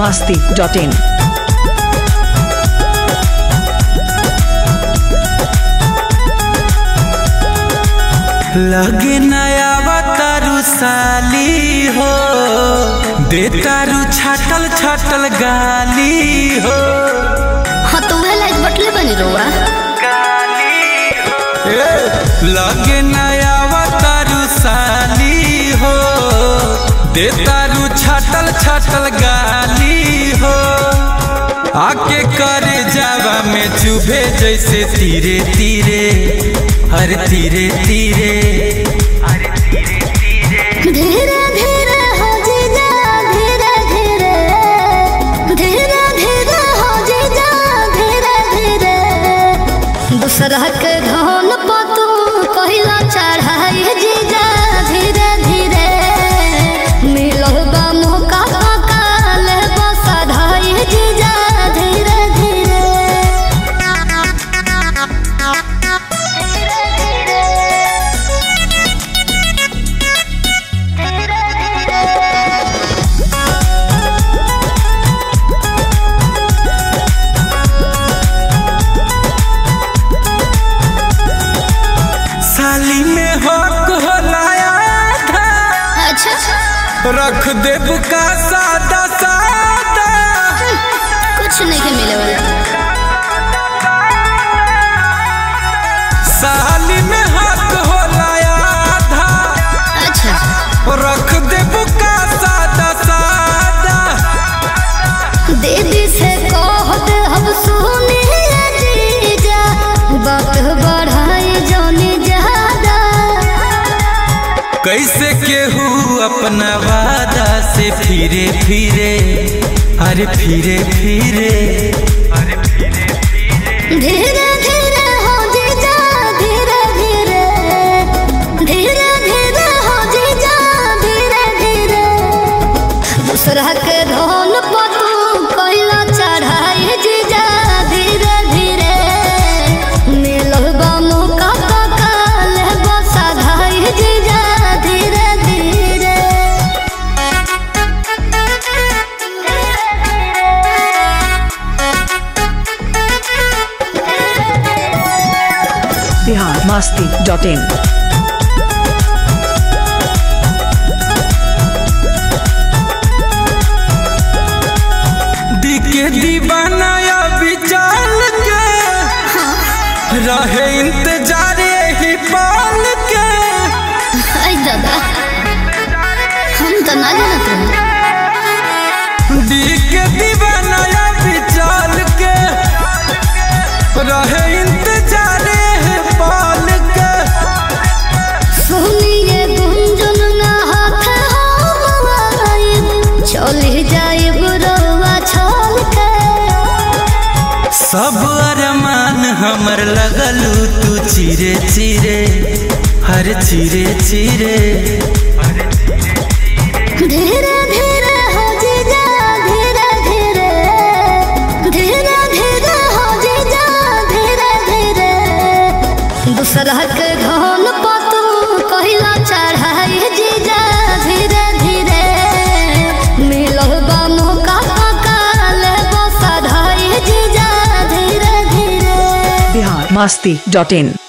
biharmasti.in लगे नया तारू साली हो दे तारू छाटल छाटल गाली हो। हाँ तो वह लाइट बटले बनी रोआ लगे नया तारू साली हो दे तारू छाटल छाटल गाली हो। आके करे जावा में चुभे जैसे तीरे तीरे हर तीरे तीरे धीरे धीरे हो जीजा धीरे धीरे धीरे धीरे हो जीजा धीरे धीरे दूसरा के धन पतू पहिला चढ़ाई जीजा धीरे धीरे मिलो बा मौका काल बसधाई जीजा धीरे धीरे साली में हक होलाया था अच्छा रख देब का सादा सादा कुछ नहीं के मिले वाला साली में हक होलाया था अच्छा रख देब का सादा सादा दीदी से कह दे हम सुनिए जीजा बात बढ़ाई जाने ज्यादा कैसे केहू अपना वादा से फिरे फिरे अरे फिरे फिरे धीरे धीरे हो जीजा धीरे धीरे धीरे धीरे हो जीजा धीरे धीरे दूसरा के धन पतू कहला चढ़ाई जीजा धीरे धीरे मिलबा मौका काल बसधाई जीजा धीरे धीरे biharmasti.in दिखे दीवाना अभी चल के रहे इंतजार ही पाल के। आई दादा हम तो ना जानत रहे दिखे दीवाना अभी चल के रहे इंतजार ही पाल के। सुनिए गुंजन ना हाथ हवाई चली जाए बुरवा छोड़ के सब अरमान हमर लगलू तू चिरे चिरे हर चिरे चिरे धीरे धीरे हो जीजा धीरे धीरे धीरे धीरे हो जीजा धीरे धीरे दूसरा के धन पतू कहला चढ़ाई जीजा धीरे धीरे मिलबा मौका काल बसधाई जीजा धीरे धीरे biharmasti.in